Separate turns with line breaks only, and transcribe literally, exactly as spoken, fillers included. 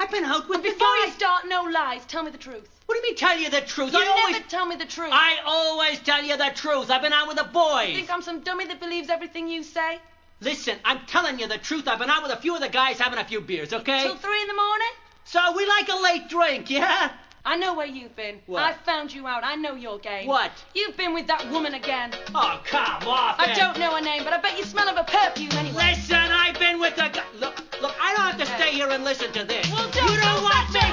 I've been out with the
Before you
guys.
start, no lies. Tell me the truth.
What do you mean tell you the truth?
You
I
never
always...
tell me the truth.
I always tell you the truth. I've been out with the boys.
You think I'm some dummy that believes everything you say?
Listen, I'm telling you the truth. I've been out with a few of the guys having a few beers, okay?
Till three in the morning?
So we like a late drink, yeah?
I know where you've been.
What?
I found you out. I know your game.
What?
You've been with that woman again.
Oh, come off
I
it.
don't know her name, but I bet you smell of her perfume anyway.
Listen, I've been with the guy. Look, look, I don't have to stay here and listen to this.
Well, don't
you
go
don't want
back
me.